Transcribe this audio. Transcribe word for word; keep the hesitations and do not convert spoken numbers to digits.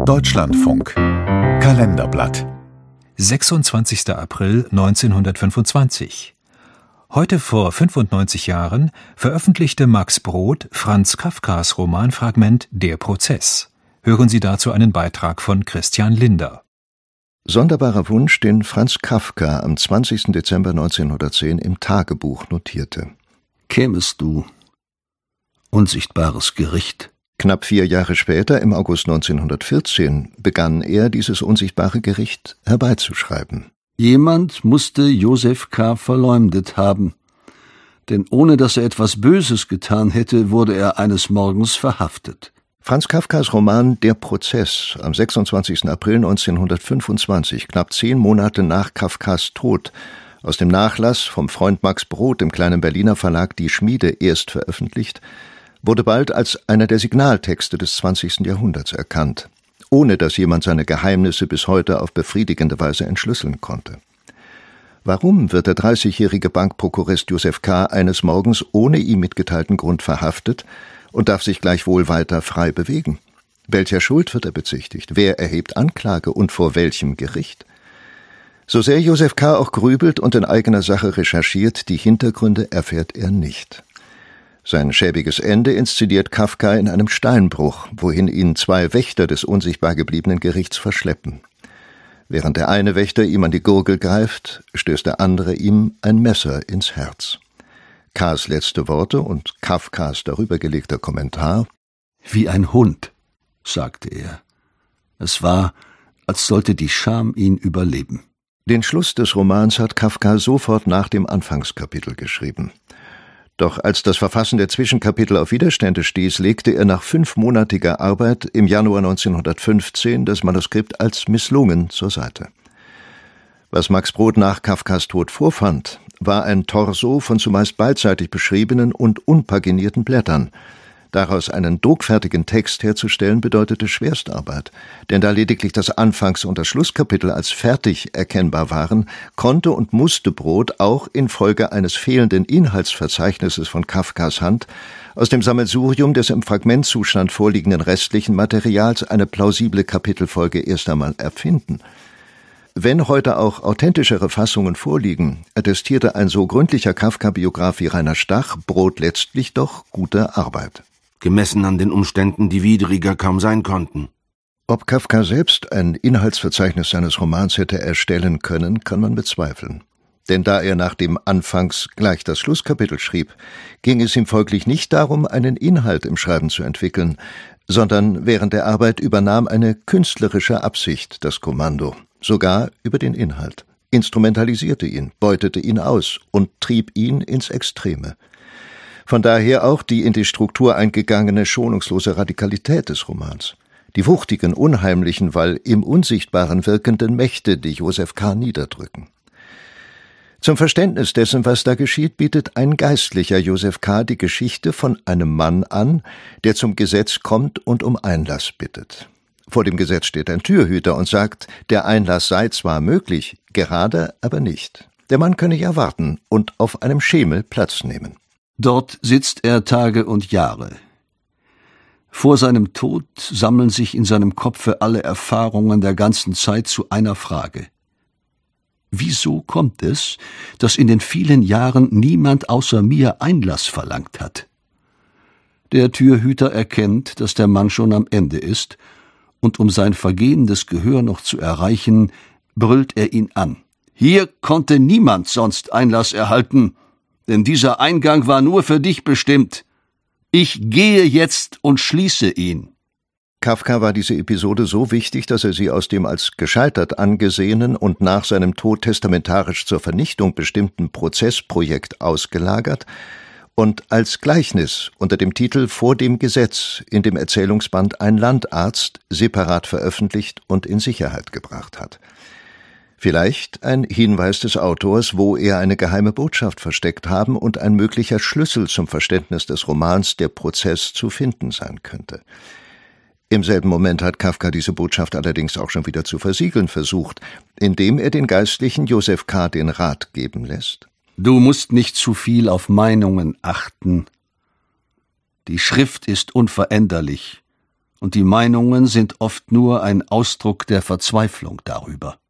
Deutschlandfunk Kalenderblatt sechsundzwanzigster April neunzehnhundertfünfundzwanzig. Heute vor fünfundneunzig Jahren veröffentlichte Max Brod Franz Kafkas Romanfragment Der Prozess. Hören Sie dazu einen Beitrag von Christian Linder. Sonderbarer Wunsch, den Franz Kafka am zwanzigsten Dezember neunzehnhundertzehn im Tagebuch notierte. Kämest du, unsichtbares Gericht. Knapp vier Jahre später, im August neunzehnhundertvierzehn, begann er, dieses unsichtbare Gericht herbeizuschreiben. Jemand musste Josef K. verleumdet haben, denn ohne dass er etwas Böses getan hätte, wurde er eines Morgens verhaftet. Franz Kafkas Roman Der Prozess am sechsundzwanzigsten April neunzehnhundertfünfundzwanzig, knapp zehn Monate nach Kafkas Tod, aus dem Nachlass vom Freund Max Brod im kleinen Berliner Verlag Die Schmiede erst veröffentlicht, wurde bald als einer der Signaltexte des zwanzigsten Jahrhunderts erkannt, ohne dass jemand seine Geheimnisse bis heute auf befriedigende Weise entschlüsseln konnte. Warum wird der dreißigjährige Bankprokurist Josef K. eines Morgens ohne ihm mitgeteilten Grund verhaftet und darf sich gleichwohl weiter frei bewegen? Welcher Schuld wird er bezichtigt? Wer erhebt Anklage und vor welchem Gericht? So sehr Josef K. auch grübelt und in eigener Sache recherchiert, die Hintergründe erfährt er nicht. Sein schäbiges Ende inszeniert Kafka in einem Steinbruch, wohin ihn zwei Wächter des unsichtbar gebliebenen Gerichts verschleppen. Während der eine Wächter ihm an die Gurgel greift, stößt der andere ihm ein Messer ins Herz. K.s letzte Worte und Kafkas darüber gelegter Kommentar: Wie ein Hund, sagte er. Es war, als sollte die Scham ihn überleben. Den Schluss des Romans hat Kafka sofort nach dem Anfangskapitel geschrieben. Doch als das Verfassen der Zwischenkapitel auf Widerstände stieß, legte er nach fünfmonatiger Arbeit im Januar neunzehnhundertfünfzehn das Manuskript als misslungen zur Seite. Was Max Brod nach Kafkas Tod vorfand, war ein Torso von zumeist beidseitig beschriebenen und unpaginierten Blättern. Daraus einen druckfertigen Text herzustellen, bedeutete Schwerstarbeit, denn da lediglich das Anfangs- und das Schlusskapitel als fertig erkennbar waren, konnte und musste Brod auch infolge eines fehlenden Inhaltsverzeichnisses von Kafkas Hand aus dem Sammelsurium des im Fragmentzustand vorliegenden restlichen Materials eine plausible Kapitelfolge erst einmal erfinden. Wenn heute auch authentischere Fassungen vorliegen, attestierte ein so gründlicher Kafka-Biograf wie Rainer Stach Brod letztlich doch gute Arbeit. Gemessen an den Umständen, die widriger kaum sein konnten. Ob Kafka selbst ein Inhaltsverzeichnis seines Romans hätte erstellen können, kann man bezweifeln. Denn da er nach dem Anfangs gleich das Schlusskapitel schrieb, ging es ihm folglich nicht darum, einen Inhalt im Schreiben zu entwickeln, sondern während der Arbeit übernahm eine künstlerische Absicht das Kommando, sogar über den Inhalt, instrumentalisierte ihn, beutete ihn aus und trieb ihn ins Extreme. Von daher auch die in die Struktur eingegangene schonungslose Radikalität des Romans. Die wuchtigen, unheimlichen, weil im Unsichtbaren wirkenden Mächte, die Josef K. niederdrücken. Zum Verständnis dessen, was da geschieht, bietet ein Geistlicher Josef K. die Geschichte von einem Mann an, der zum Gesetz kommt und um Einlass bittet. Vor dem Gesetz steht ein Türhüter und sagt, der Einlass sei zwar möglich, gerade aber nicht. Der Mann könne ja warten und auf einem Schemel Platz nehmen. Dort sitzt er Tage und Jahre. Vor seinem Tod sammeln sich in seinem Kopfe alle Erfahrungen der ganzen Zeit zu einer Frage. Wieso kommt es, dass in den vielen Jahren niemand außer mir Einlass verlangt hat? Der Türhüter erkennt, dass der Mann schon am Ende ist, und um sein vergehendes Gehör noch zu erreichen, brüllt er ihn an. Hier konnte niemand sonst Einlass erhalten, denn dieser Eingang war nur für dich bestimmt. Ich gehe jetzt und schließe ihn. Kafka war diese Episode so wichtig, dass er sie aus dem als gescheitert angesehenen und nach seinem Tod testamentarisch zur Vernichtung bestimmten Prozessprojekt ausgelagert und als Gleichnis unter dem Titel Vor dem Gesetz in dem Erzählungsband Ein Landarzt separat veröffentlicht und in Sicherheit gebracht hat. Vielleicht ein Hinweis des Autors, wo er eine geheime Botschaft versteckt haben und ein möglicher Schlüssel zum Verständnis des Romans Der Prozess zu finden sein könnte. Im selben Moment hat Kafka diese Botschaft allerdings auch schon wieder zu versiegeln versucht, indem er den Geistlichen Josef K. den Rat geben lässt. Du musst nicht zu viel auf Meinungen achten. Die Schrift ist unveränderlich und die Meinungen sind oft nur ein Ausdruck der Verzweiflung darüber.